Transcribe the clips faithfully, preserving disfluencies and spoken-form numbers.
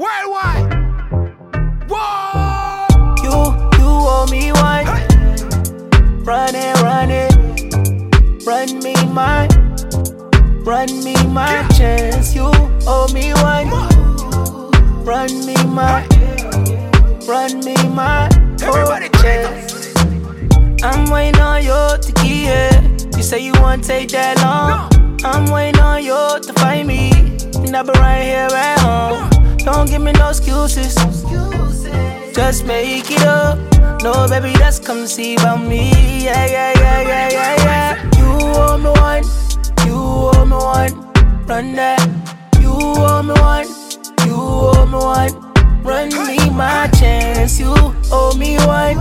Worldwide. Whoa. You, you owe me one. Hey. Run it, run it. Run me my, run me my Yeah. chance. You owe me one. Run me my, run me my Everybody oh, chance. I'm waiting on you to get here. You say you won't take that long. I'm waiting on you to find me. And I've been right here at home. Don't give me no excuses. Just make it up. No, baby, that's come see about me. Yeah, yeah, yeah, yeah, yeah, yeah. You owe me one. You owe me one. Run that. You owe me one. You owe me one. Run me my chance. You owe me one.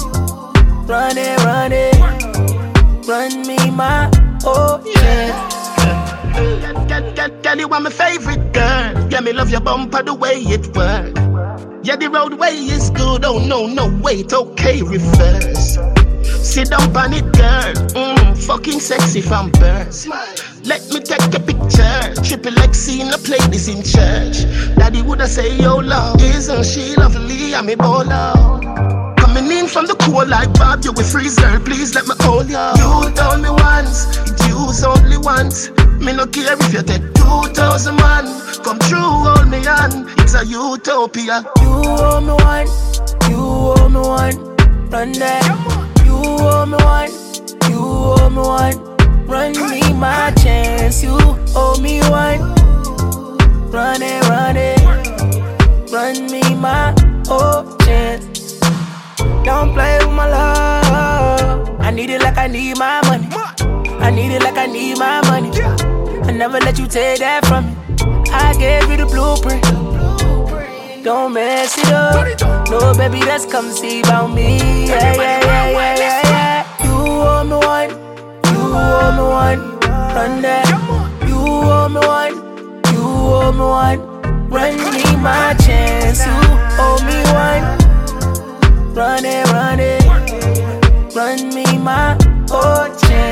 Run it, run it. Run me my oh yeah. Girl, girl, girl, you are my favorite girl. Yeah, me love your bumper the way it work. Yeah, the roadway is good. Oh no, no, wait, okay, reverse. Sit down on it, girl. Mmm, fucking sexy from birth. Let me take a picture. Triple X seeing a play this in church. Daddy woulda say, yo, love, isn't she lovely? I'm a baller. Coming in from the cold like Bob, you will freeze, girl. Please let me hold ya. You told me once, it use only once. Me no care if you take two thousand man. Come true, hold me on. It's a utopia. You owe me one. You owe me one. Run that. You owe me one. You owe me one. Run me my chance. You owe me one. Run it, run it. Run me my oh chance. Don't play with my love. I need it like I need my money. I need it like I need my money. I never let you take that from me. I gave you the blueprint. Don't mess it up. No, baby, that's come see about me. Yeah, yeah, yeah, yeah, yeah, yeah. You owe me one. You owe me one. Run that. You owe me one. You owe me one. Run me my chance. You owe me one. Run it, run it. Run me my oh chance.